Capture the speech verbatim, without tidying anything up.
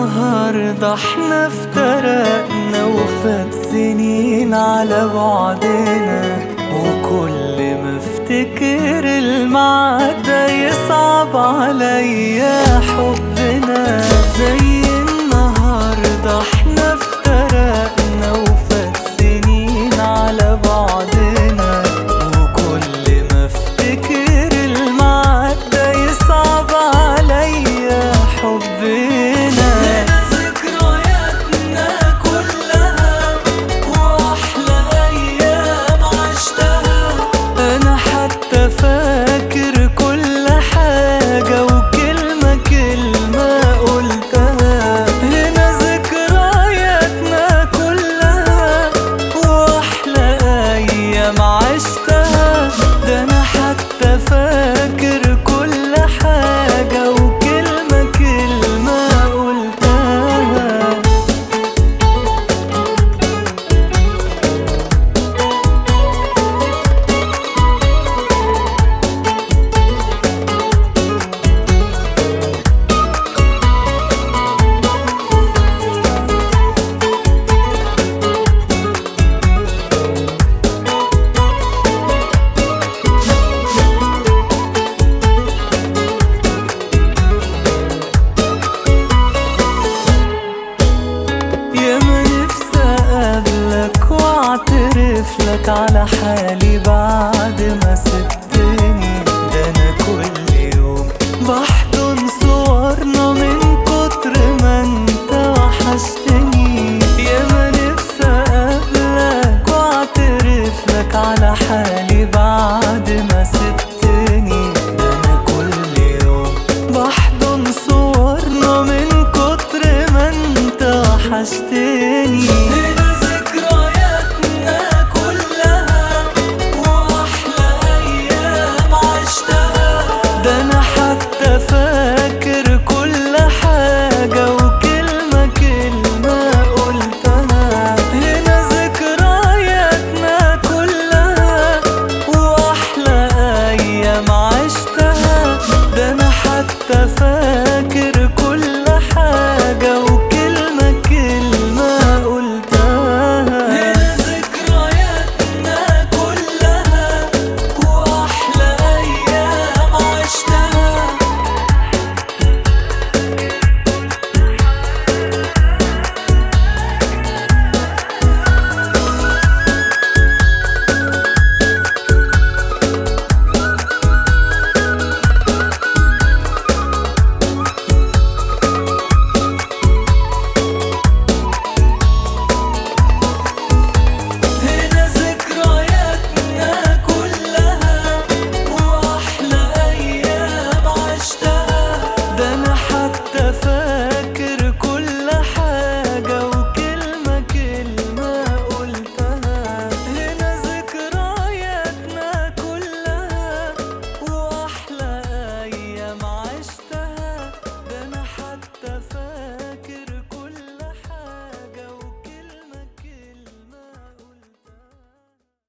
النهاردة احنا افترقنا وفات سنين على بعدنا، وكل ما افتكر الميعاد ده يصعب عليا حبنا. زي النهاردة احنا افترقنا وفات سنين على بعدنا، وكل ما افتكر الميعاد ده يصعب عليا حبنا. ذكرياتنا كلها واحلى ايام عشتها، انا حتى فاكر كل حاجة وكلمة كلمة قلتها. هنا ذكرياتنا كلها واحلى ايام عشتها، ده انا حتى فاكر كل حاجة وكلمة كلمة قلتها. ياما نفسي اقابلك واعترف لك على حالي